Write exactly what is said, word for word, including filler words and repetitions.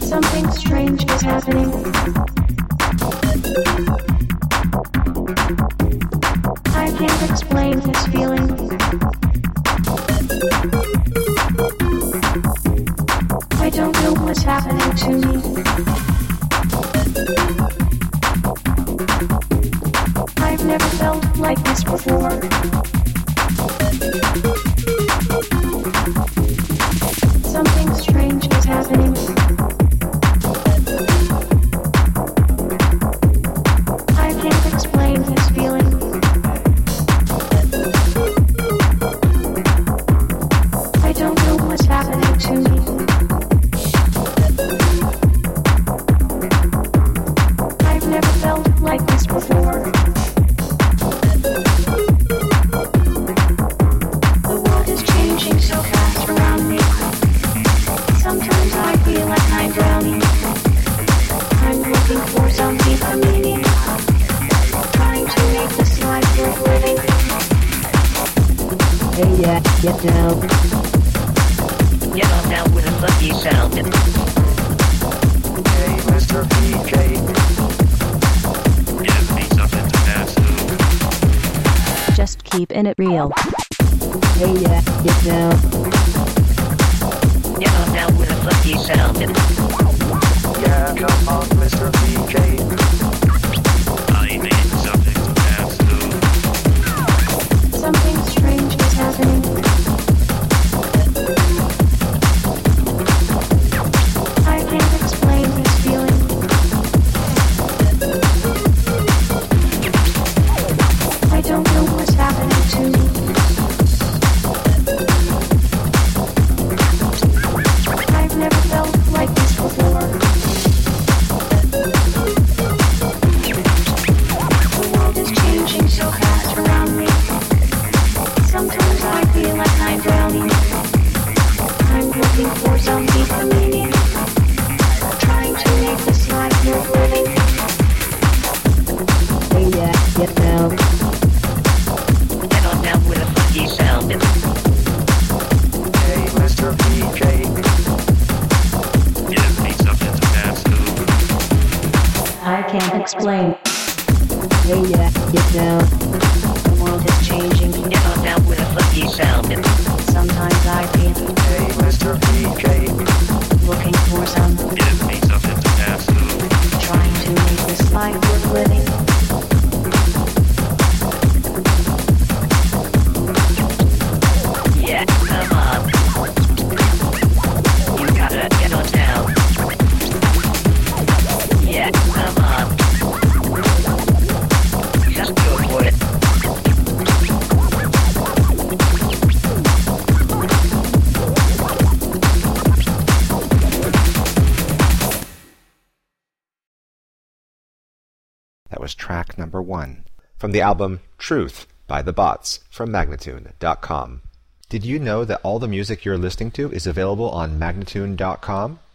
Something strange is happening. I can't explain this feeling. I don't know what's happening to me. I've never felt like this before. Something strange is happening. I can't explain this feeling. I don't know what's happening to me. I've never felt like this before. The world is changing so fast around me. Sometimes I feel like I'm drowning. I'm looking for some deeper meaning. Trying to make this life worth living. Hey yeah, get down. Get on down with a funky sound. Hey Mister P J. Give me something to dance to. Just keep in it real. Hey yeah, get down. Get on down with a funky sound. Yeah, come on Mister P J. I need something to dance to. Something strange is happening. I can't explain this feeling. I don't know what's happening to me. I've never felt like this before. The world is changing so fast around me. Sometimes I feel like I'm drowning. I'm looking for some deeper meaning. Trying to make this life worth living. Hey yeah, get down. Get on down with a funky sound. Hey Mister P J. Give me something to dance to. I can't explain. Hey yeah, get down. The world is changing. Get on down with a funky sound. Sometimes I feel Hey Mister P J. looking for some. Give me something to dance to. Trying to make this life worth living. Yeah, come on. You gotta get on down. Yeah, come on. Just go for it. That was track number one from the album Truth by The Bots from Magnatune dot com. Did you know that all the music you're listening to is available on Magnatune dot com?